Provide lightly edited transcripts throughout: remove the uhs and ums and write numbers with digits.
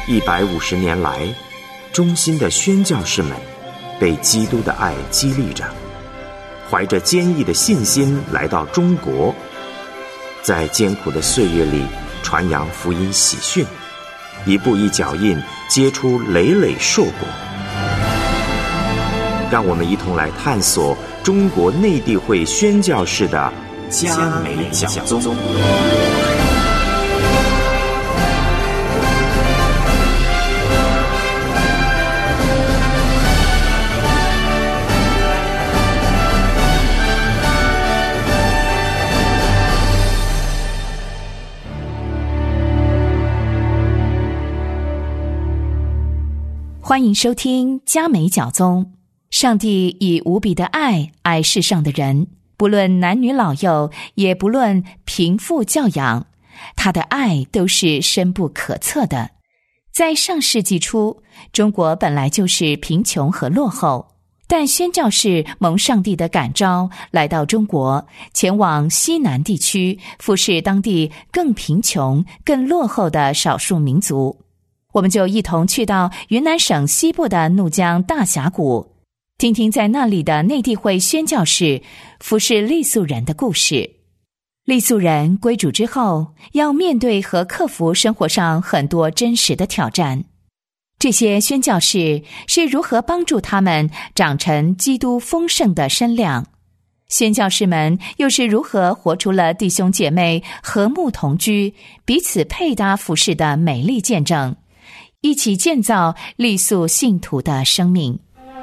150年来，忠心的宣教士们被基督的爱激励着，怀着坚毅的信心来到中国，在艰苦的岁月里传扬福音喜讯，一步一脚印结出累累硕果。让我们一同来探索中国内地会宣教士的嘉美讲宗。 欢迎收听嘉美讲宗。上帝以无比的爱世上的人，不论男女老幼，也不论贫富教养，他的爱都是深不可测的。在上世纪初，中国本来就是贫穷和落后，但宣教士蒙上帝的感召，来到中国，前往西南地区，服侍当地更贫穷、更落后的少数民族。我们就一同去到云南省西部的怒江大峡谷，听听在那里的内地会宣教士服侍傈僳人的故事。傈僳人归主之后，要面对和克服生活上很多真实的挑战。这些宣教士是如何帮助他们长成基督丰盛的身量？宣教士们又是如何活出了弟兄姐妹和睦同居、彼此配搭服侍的美丽见证？一起建造傈僳信徒的生命。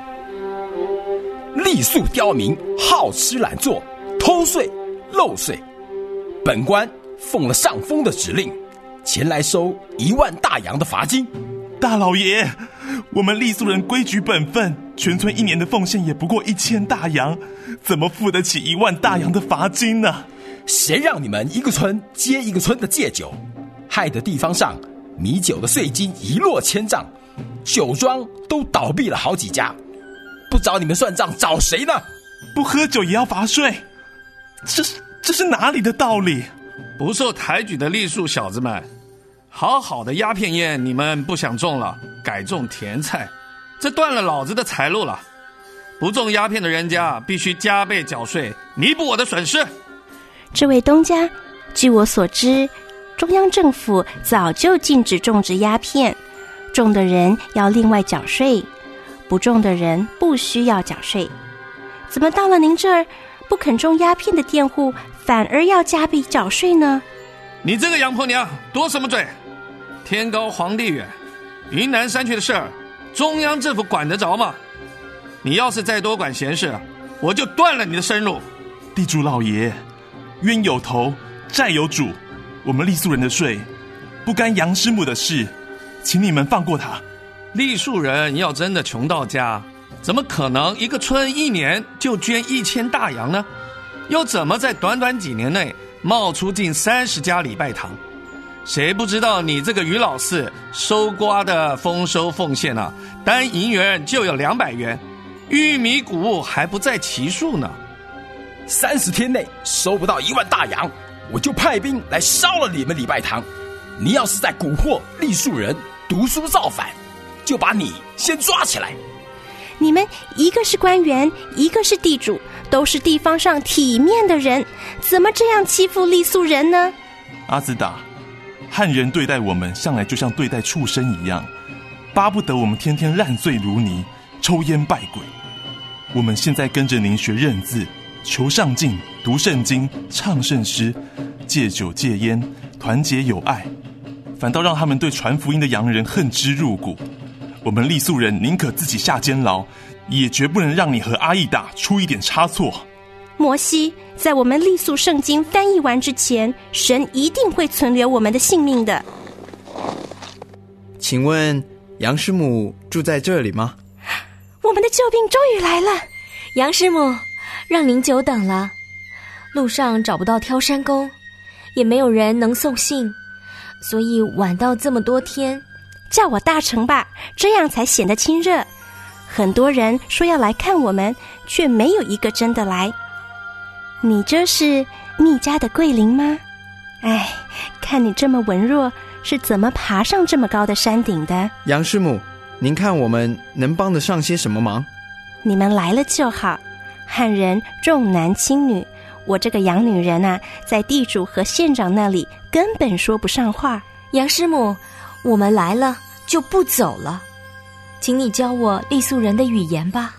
傈僳刁民好吃懒做，偷税漏税。本官奉了上峰的指令，前来收1万大洋的罚金。 大老爷，我们傈僳人规矩本分，全村1年的奉献也不过1000大洋，怎么付得起1万大洋的罚金呢？ 谁让你们一个村接一个村的借酒，害得地方上米酒的税金一落千丈，酒庄都倒闭了好几家。不找你们算账，找谁呢？ 不喝酒也要罚税，这是哪里的道理？ 不受抬举的傈僳小子们，好好的鸦片叶你们不想种了，改种甜菜，这断了老子的财路了。不种鸦片的人家必须加倍缴税，弥补我的损失。 这位东家，据我所知，中央政府早就禁止种植鸦片，种的人要另外缴税，不种的人不需要缴税。怎么到了您这儿，不肯种鸦片的佃户反而要加倍缴税呢？ 你这个洋婆娘多什么罪？天高皇帝远，云南山区的事儿，中央政府管得着吗？你要是再多管闲事，我就断了你的生路。 地主老爷，冤有头，债有主，我们傈僳人的税不干杨师母的事，请你们放过他。 傈僳人要真的穷到家，怎么可能一个村1年就捐1000大洋呢？又怎么在短短几年内冒出近30家礼拜堂？谁不知道你这个于老四收刮的丰收奉献啊，单银元就有200元，玉米谷物还不在其数呢。 30天内收不到1万大洋，我就派兵来烧了你们礼拜堂。你要是在蛊惑傈僳人读书造反，就把你先抓起来。 你们一个是官员，一个是地主，都是地方上体面的人，怎么这样欺负傈僳人呢？ 阿兹达，汉人对待我们向来就像对待畜生一样，巴不得我们天天烂醉如泥，抽烟拜鬼。我们现在跟着您学认字，求上进，读圣经，唱圣诗，戒酒戒烟，团结友爱，反倒让他们对传福音的洋人恨之入骨。我们傈僳人宁可自己下监牢，也绝不能让你和阿依达出一点差错。 摩西，在我们傈僳圣经翻译完之前，神一定会存留我们的性命的。 请问杨师母住在这里吗？ 我们的救兵终于来了。 杨师母，让您久等了。路上找不到挑山工，也没有人能送信，所以晚到这么多天。 叫我大成吧，这样才显得亲热。很多人说要来看我们，却没有一个真的来。你这是密家的桂林吗？哎，看你这么文弱， 是怎么爬上这么高的山顶的。 杨师母，您看我们能帮得上些什么忙？ 你们来了就好。汉人重男轻女，我这个洋女人啊，在地主和县长那里根本说不上话。 杨师母，我们来了就不走了，请你教我傈僳人的语言吧。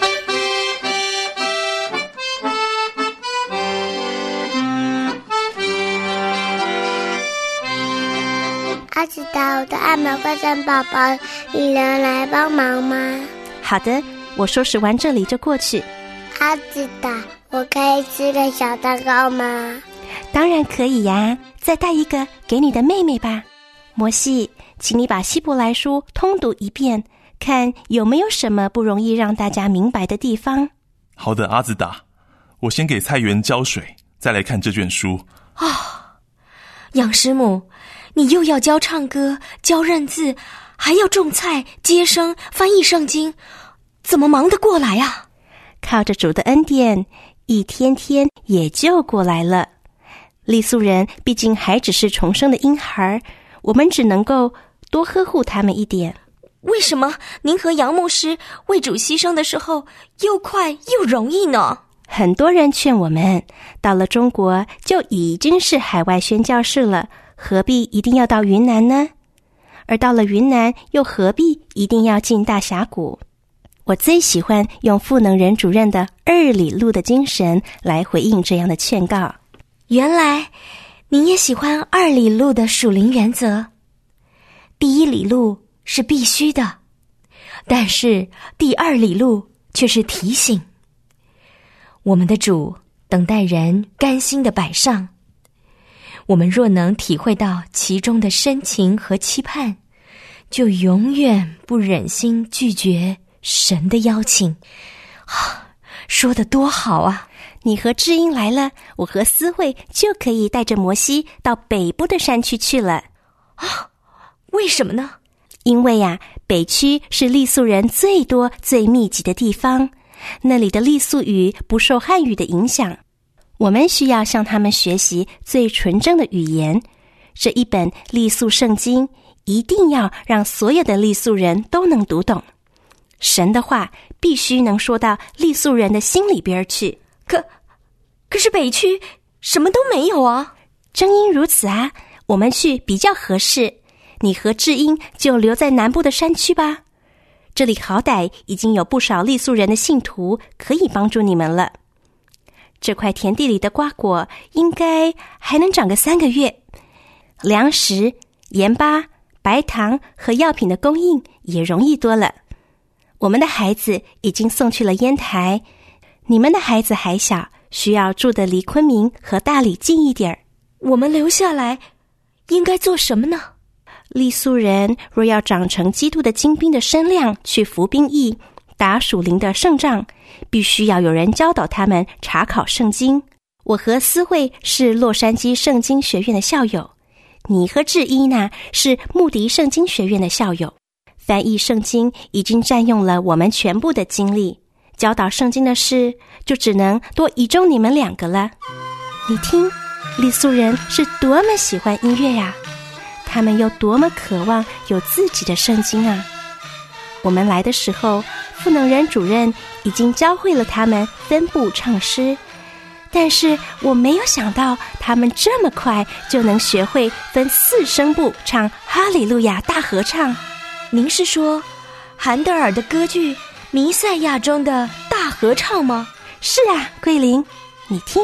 阿紫达，我的爱毛怪山宝宝，你能来帮忙吗？ 好的，我收拾完这里就过去。 阿紫达，我可以吃个小蛋糕吗？ 当然可以呀，再带一个给你的妹妹吧。摩西，请你把希伯来书通读一遍，看有没有什么不容易让大家明白的地方。 好的，阿兹达，我先给菜园浇水，再来看这卷书。 杨师母，你又要教唱歌，教认字，还要种菜、接生、翻译圣经，怎么忙得过来啊？ 靠着主的恩典，一天天也就过来了。傈僳人毕竟还只是重生的婴孩，我们只能够多呵护他们一点。 为什么您和杨牧师为主牺牲的时候又快又容易呢？ 很多人劝我们，到了中国就已经是海外宣教士了，何必一定要到云南呢？而到了云南，又何必一定要进大峡谷？我最喜欢用赋能人主任的2里路的精神来回应这样的劝告。 原来您也喜欢2里路的属灵原则。第1里路是必须的，但是第2里路却是提醒。我们的主等待人甘心的摆上，我们若能体会到其中的深情和期盼，就永远不忍心拒绝神的邀请。说得多好啊！ 你和知音来了，我和思慧就可以带着摩西到北部的山区去了。 为什么呢？ 因为呀，北区是傈僳人最多最密集的地方，那里的傈僳语不受汉语的影响，我们需要向他们学习最纯正的语言。这一本傈僳圣经一定要让所有的傈僳人都能读懂。神的话必须能说到傈僳人的心里边去。 可是北区什么都没有啊。 正因如此啊，我们去比较合适。你和智英就留在南部的山区吧，这里好歹已经有不少傈僳人的信徒可以帮助你们了。这块田地里的瓜果应该还能长个3个月，粮食、盐巴、白糖和药品的供应也容易多了。我们的孩子已经送去了烟台，你们的孩子还小，需要住得离昆明和大理近一点。 我们留下来应该做什么呢？ 傈僳人若要长成基督的精兵的身量，去服兵役，打属灵的胜仗，必须要有人教导他们查考圣经。我和思慧是洛杉矶圣经学院的校友，你和智一呢是穆迪圣经学院的校友。翻译圣经已经占用了我们全部的精力，教导圣经的事就只能多倚重你们2个了。你听，傈僳人是多么喜欢音乐呀，他们又多么渴望有自己的圣经啊！我们来的时候，赋能人主任已经教会了他们分部唱诗，但是我没有想到他们这么快就能学会分4声部唱哈利路亚大合唱。 您是说韩德尔的歌剧《弥赛亚》中的大合唱吗？ 是啊，桂林，你听。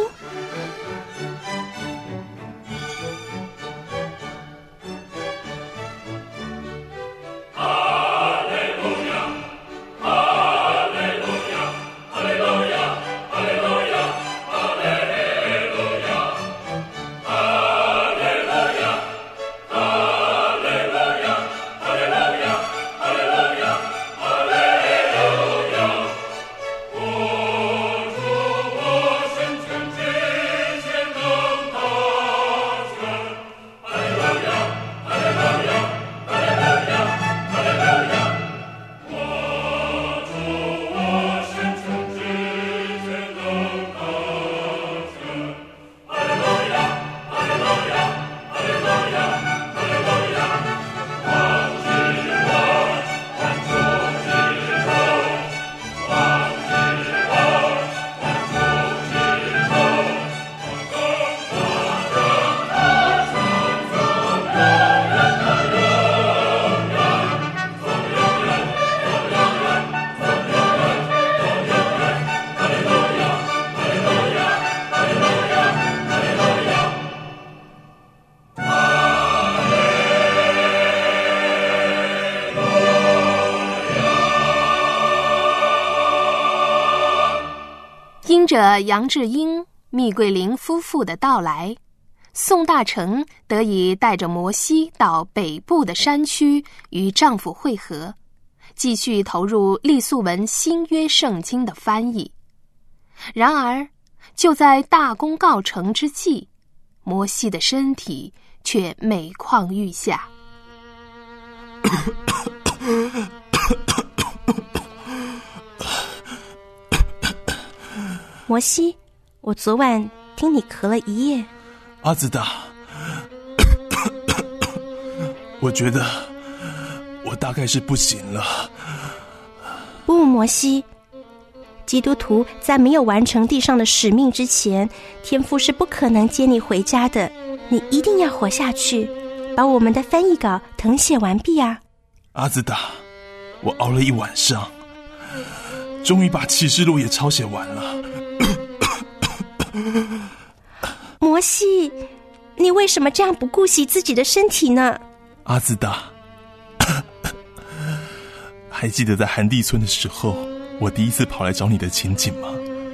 着杨志英、密桂玲夫妇的到来，宋大成得以带着摩西到北部的山区与丈夫会合，继续投入利素文新约圣经的翻译。然而就在大功告成之际，摩西的身体却每况愈下。 摩西，我昨晚听你咳了一夜。 阿兹达，我觉得我大概是不行了。 不，摩西，基督徒在没有完成地上的使命之前，天父是不可能接你回家的。你一定要活下去，把我们的翻译稿誊写完毕啊！ 阿兹达，我熬了一晚上，终于把启示录也抄写完了。 摩西，你为什么这样不顾惜自己的身体呢？ 阿兹达，还记得在韩地村的时候，我第一次跑来找你的情景吗？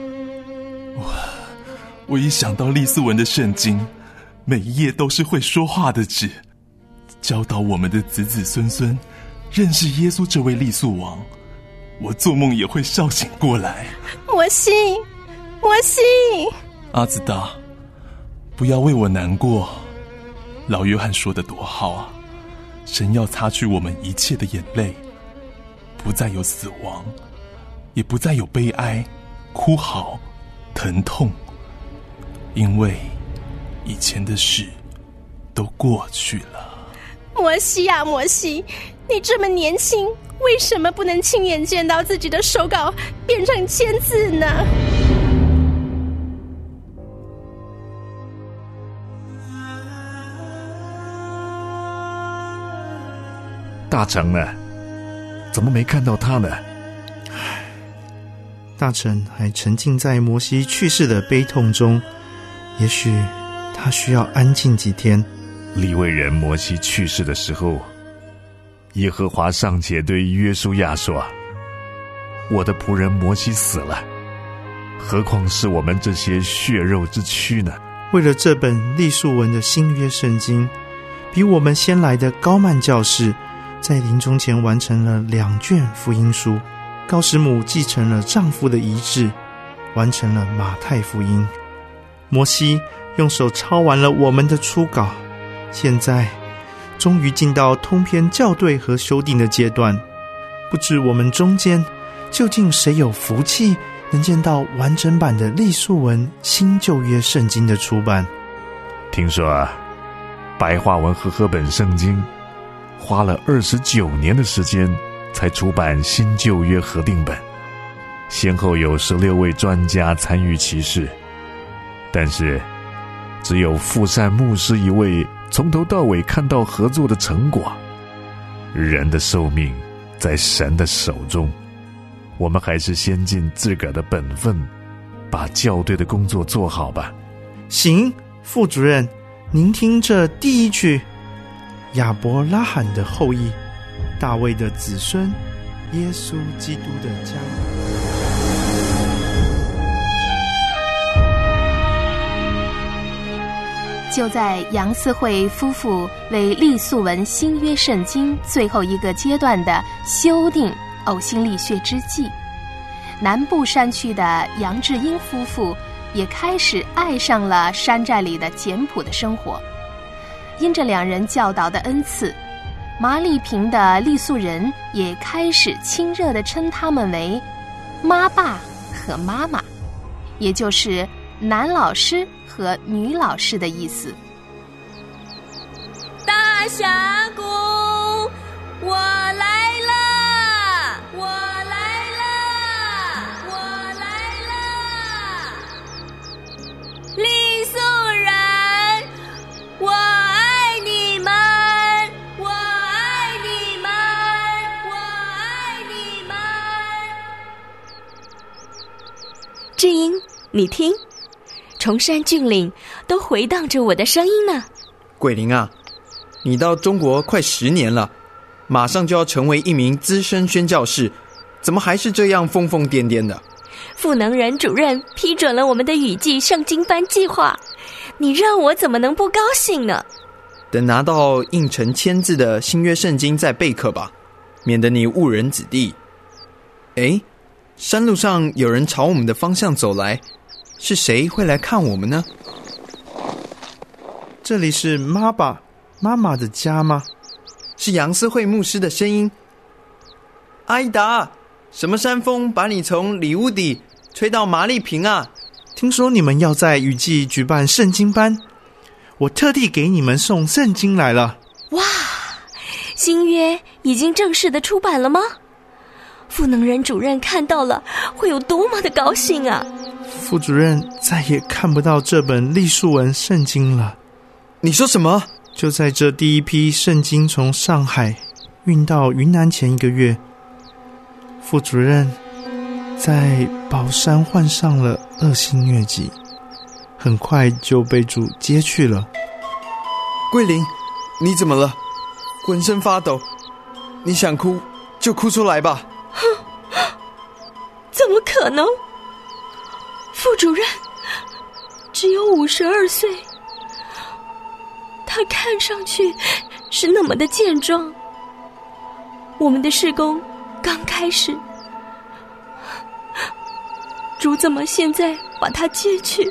我一想到利斯文的圣经，每一页都是会说话的纸，教导我们的子子孙孙认识耶稣这位利素王，我做梦也会笑醒过来。 摩西，摩西， 阿兹达，不要为我难过。老约翰说得多好啊，神要擦去我们一切的眼泪，不再有死亡，也不再有悲哀、哭嚎、疼痛，因为以前的事都过去了。 摩西啊，摩西，你这么年轻，为什么不能亲眼见到自己的手稿变成签字呢？ 大成呢？怎么没看到他呢？ 大成还沉浸在摩西去世的悲痛中，也许他需要安静几天。 利未人摩西去世的时候，耶和华尚且对约书亚说：“我的仆人摩西死了，何况是我们这些血肉之躯呢？” 为了这本利素文的新约圣经，比我们先来的高曼教士在临终前完成了2卷福音书，高师母继承了丈夫的遗志，完成了马太福音。摩西用手抄完了我们的初稿，现在终于进到通篇校对和修订的阶段。不知我们中间究竟谁有福气能见到完整版的利素文新旧约圣经的出版？ 听说啊，白话文和合本圣经花了29年的时间才出版新旧约合订本，先后有16位专家参与其事，但是只有富善牧师一位从头到尾看到合作的成果。人的寿命在神的手中，我们还是先尽自个儿的本分，把校对的工作做好吧。 行，副主任，您听这第一句，亚伯拉罕的后裔，大卫的子孙，耶稣基督的家。 就在杨思慧夫妇为利素文新约圣经最后一个阶段的修订呕心沥血之际，南部山区的杨志英夫妇也开始爱上了山寨里的简朴的生活。因着2人教导的恩赐，麻利平的利素人也开始亲热地称他们为妈爸和妈妈，也就是男老师和女老师的意思。 大峡谷，我来了，我来了，我来了！利素人，我爱你们，我爱你们，我爱你们！ 志英，你听，崇山峻岭都回荡着我的声音呢。 桂林啊，你到中国快10年了，马上就要成为一名资深宣教士，怎么还是这样疯疯癫癫的？ 赋能人主任批准了我们的雨季圣经班计划，你让我怎么能不高兴呢？ 等拿到印成签字的新约圣经再备课吧，免得你误人子弟。诶，山路上有人朝我们的方向走来，是谁会来看我们呢？ 这里是妈妈的家吗？ 是杨思慧牧师的声音。阿依达，什么山风把你从里乌底吹到麻利平啊？ 听说你们要在雨季举办圣经班，我特地给你们送圣经来了。 哇，新约已经正式的出版了吗？赋能人主任看到了会有多么的高兴啊！ 副主任再也看不到这本历数文圣经了。 你说什么？ 就在这第一批圣经从上海运到云南前1个月，副主任在宝山患上了恶性疟疾，很快就被主接去了。 桂林，你怎么了？浑身发抖，你想哭就哭出来吧。 怎么可能？副主任只有52岁，他看上去是那么的健壮。我们的事工刚开始，主怎么现在把他接去？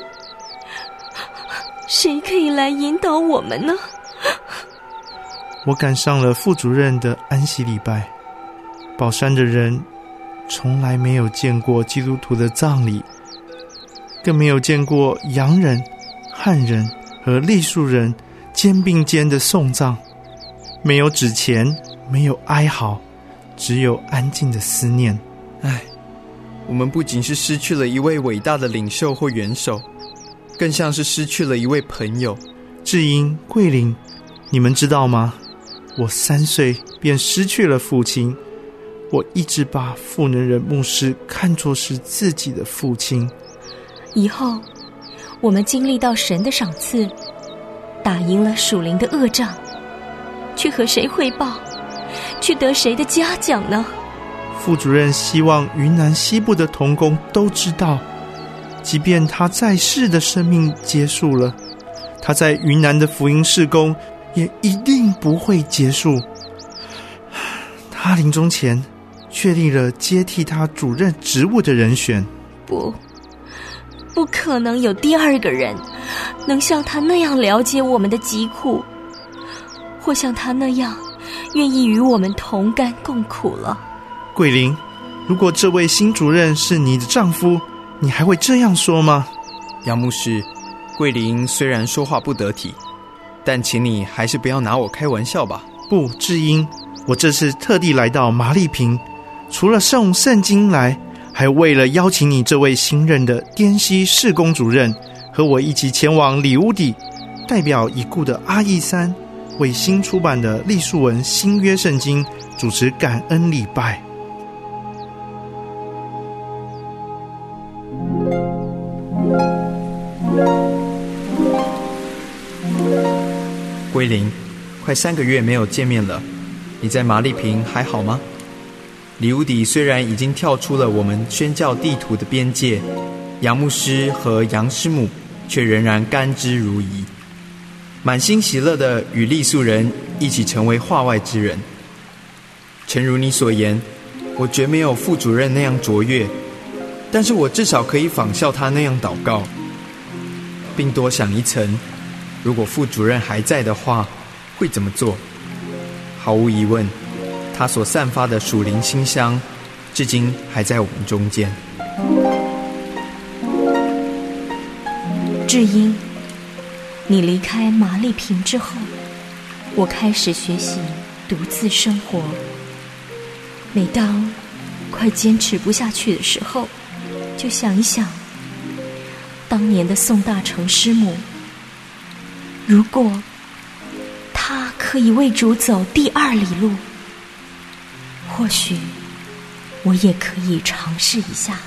谁可以来引导我们呢？ 我赶上了副主任的安息礼拜。宝山的人从来没有见过基督徒的葬礼，更没有见过洋人、汉人和傈僳人肩并肩的送葬，没有纸钱，没有哀嚎，只有安静的思念。 唉，我们不仅是失去了一位伟大的领袖或元首，更像是失去了一位朋友。 智英、桂林，你们知道吗？我3岁便失去了父亲，我一直把赋能人牧师看作是自己的父亲。 以后我们经历到神的赏赐，打赢了属灵的恶仗，去和谁汇报，去得谁的嘉奖呢？ 副主任希望云南西部的同工都知道，即便他在世的生命结束了，他在云南的福音事工也一定不会结束。他临终前确立了接替他主任职务的人选。 不可能有第2个人能像他那样了解我们的疾苦，或像他那样愿意与我们同甘共苦了。 桂林，如果这位新主任是你的丈夫，你还会这样说吗？ 杨牧师，桂林虽然说话不得体，但请你还是不要拿我开玩笑吧。 不，智英，我这次特地来到麻利平，除了送圣经来，还为了邀请你这位新任的滇西事工主任和我一起前往里乌底，代表已故的阿义山为新出版的历数文新约圣经主持感恩礼拜。 桂林，快3个月没有见面了，你在麻利平还好吗？里乌底虽然已经跳出了我们宣教地图的边界，杨牧师和杨师母却仍然甘之如饴，满心喜乐的与傈僳人一起成为化外之人。诚如你所言，我绝没有副主任那样卓越，但是我至少可以仿效他那样祷告，并多想一层，如果副主任还在的话，会怎么做？毫无疑问，他所散发的属灵馨香，至今还在我们中间。 智英，你离开麻利平之后，我开始学习独自生活。每当快坚持不下去的时候，就想一想当年的宋大成师母，如果他可以为主走第2里路，或许我也可以尝试一下。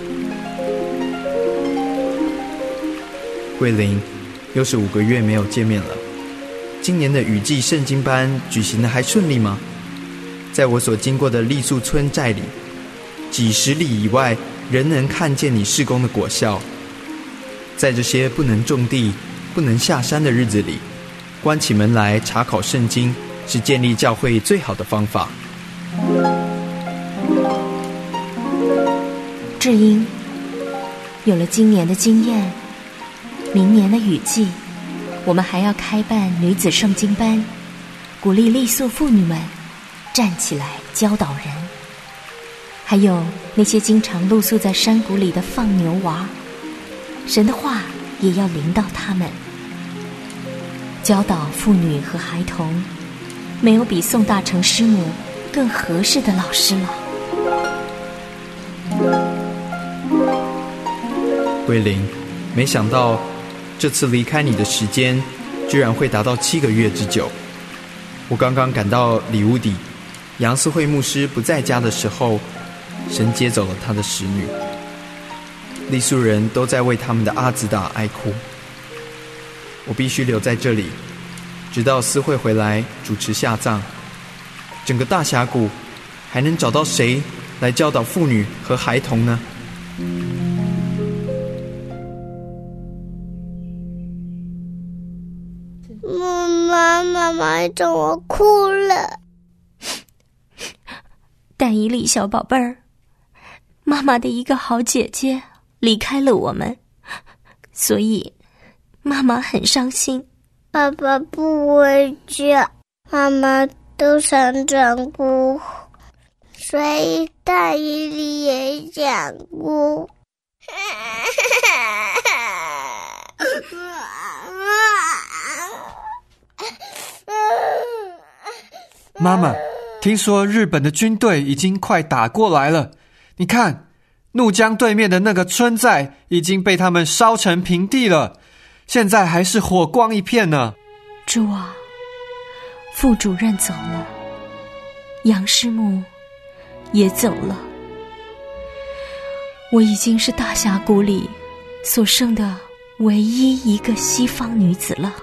桂林，又是5个月没有见面了。今年的雨季圣经班举行的还顺利吗？在我所经过的傈僳村寨里，几10里以外人能看见你事工的果效。在这些不能种地、不能下山的日子里，关起门来查考圣经，是建立教会最好的方法。 智英，有了今年的经验，明年的雨季，我们还要开办女子圣经班，鼓励傈僳妇女们站起来教导人。还有那些经常露宿在山谷里的放牛娃，神的话也要临到他们。教导妇女和孩童，没有比宋大成师母更合适的老师了。 桂林，没想到这次离开你的时间居然会达到7个月之久。我刚刚赶到里乌底，杨思慧牧师不在家的时候，神接走了他的使女。傈僳人都在为他们的阿兹达哀哭。我必须留在这里，直到思慧回来主持下葬。整个大峡谷还能找到谁来教导妇女和孩童呢？ 妈妈怎么哭了？ 但以理小宝贝儿，妈妈的一个好姐姐离开了我们，所以妈妈很伤心。 爸爸不回家，妈妈都常常哭，所以大姨里也想哭。 妈妈，听说日本的军队已经快打过来了，你看，怒江对面的那个村寨已经被他们烧成平地了，现在还是火光一片呢。 主啊，副主任走了，杨师母也走了，我已经是大峡谷里所剩的唯一一个西方女子了。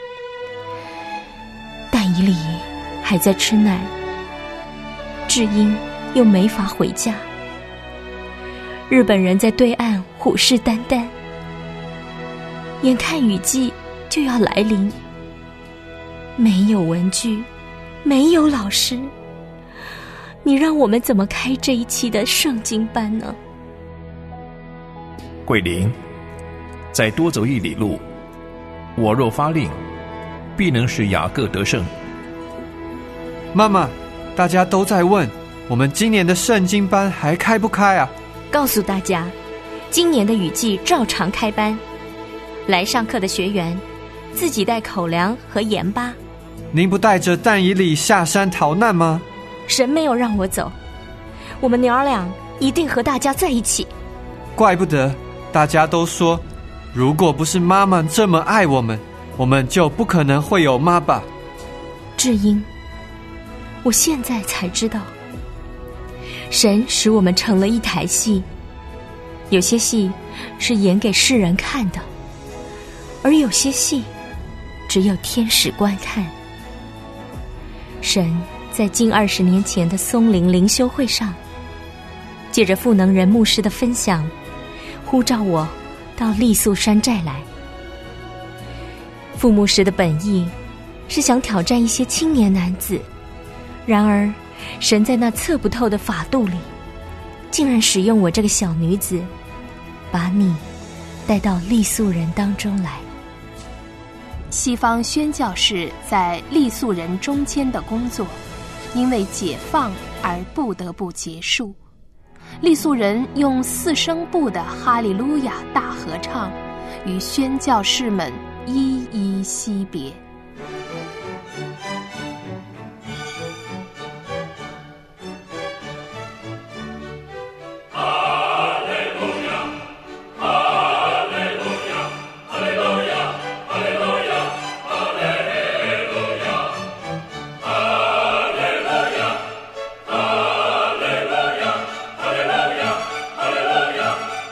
但以理还在吃奶，智英又没法回家，日本人在对岸虎视眈眈，眼看雨季就要来临，没有文具，没有老师，你让我们怎么开这一期的圣经班呢？ 桂林，再多走1里路，我若发令，必能使雅各得胜。 妈妈，大家都在问，我们今年的圣经班还开不开啊？ 告诉大家，今年的雨季照常开班，来上课的学员自己带口粮和盐巴。 您不带着但以理下山逃难吗？ 神没有让我走，我们娘儿俩一定和大家在一起。 怪不得大家都说，如果不是妈妈这么爱我们，我们就不可能会有妈爸。 智英，我现在才知道，神使我们成了一台戏，有些戏是演给世人看的，而有些戏只有天使观看。神在近20年前的松林灵修会上，借着赋能人牧师的分享，呼召我到傈僳山寨来。傅牧师的本意是想挑战一些青年男子，然而神在那测不透的法度里，竟然使用我这个小女子，把你带到傈僳人当中来。 西方宣教士在傈僳人中间的工作，因为解放而不得不结束。傈僳人用4声部的哈利路亚大合唱，与宣教士们一一惜别。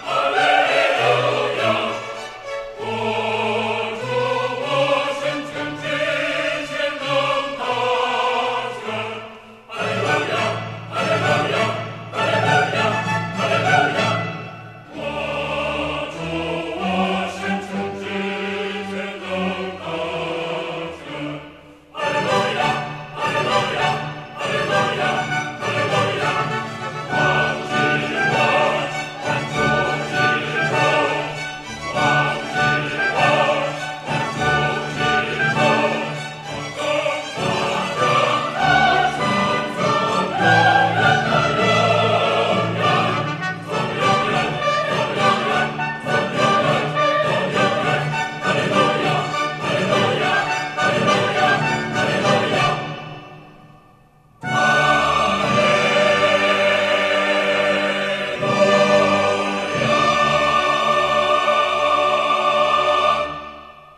我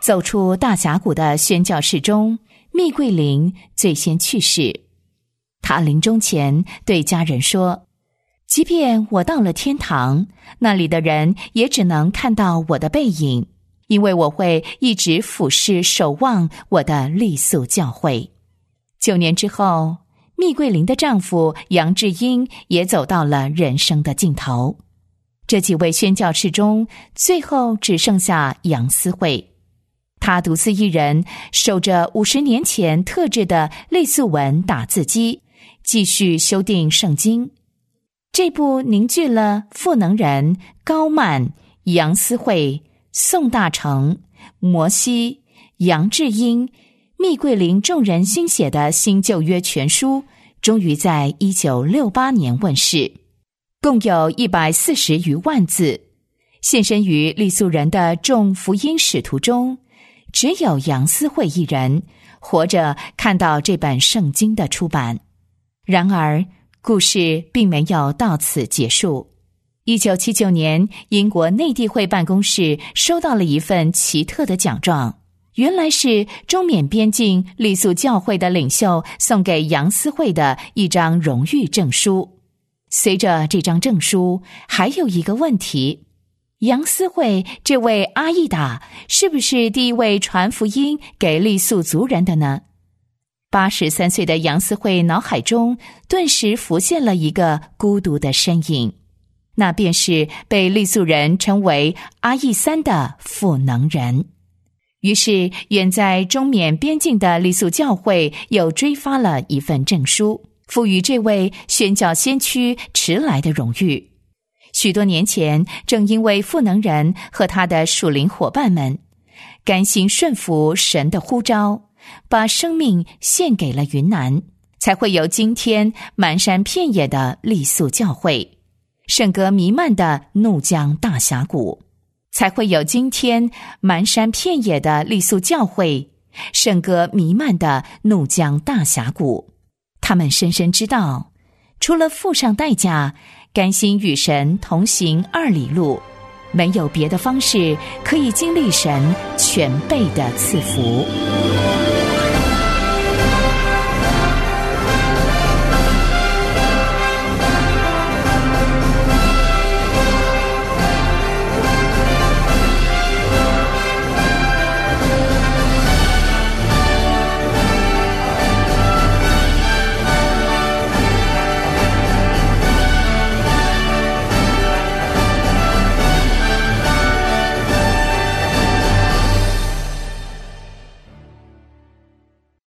走出大峡谷的宣教士中，密桂玲最先去世。她临终前对家人说，即便我到了天堂，那里的人也只能看到我的背影，因为我会一直俯视守望我的傈僳教会。9年之后，密桂玲的丈夫杨志英也走到了人生的尽头。这几位宣教士中，最后只剩下杨思慧。他独自一人守着50年前特制的傈僳文打字机，继续修订圣经。这部凝聚了赋能人高曼、杨思慧、宋大成、摩西、杨志英、密桂玲众人新写的新旧约全书，终于在1968年问世，共有140余万字。现身于傈僳人的众福音使徒中，只有杨思慧一人活着看到这本圣经的出版。然而故事并没有到此结束。1979年，英国内地会办公室收到了一份奇特的奖状，原来是中缅边境傈僳教会的领袖送给杨思慧的一张荣誉证书。随着这张证书，还有一个问题：杨思慧这位阿依达是不是第一位传福音给傈僳族人的呢？83岁的杨思慧脑海中顿时浮现了一个孤独的身影，那便是被傈僳人称为阿义三的赋能人。于是远在中缅边境的傈僳教会又追发了一份证书，赋予这位宣教先驱迟来的荣誉。许多年前，正因为赋能人和他的属灵伙伴们甘心顺服神的呼召，把生命献给了云南，才会有今天满山遍野的傈僳教会，圣歌弥漫的怒江大峡谷，才会有今天满山遍野的傈僳教会，圣歌弥漫的怒江大峡谷。他们深深知道，除了付上代价，甘心与神同行2里路，没有别的方式可以经历神全备的赐福。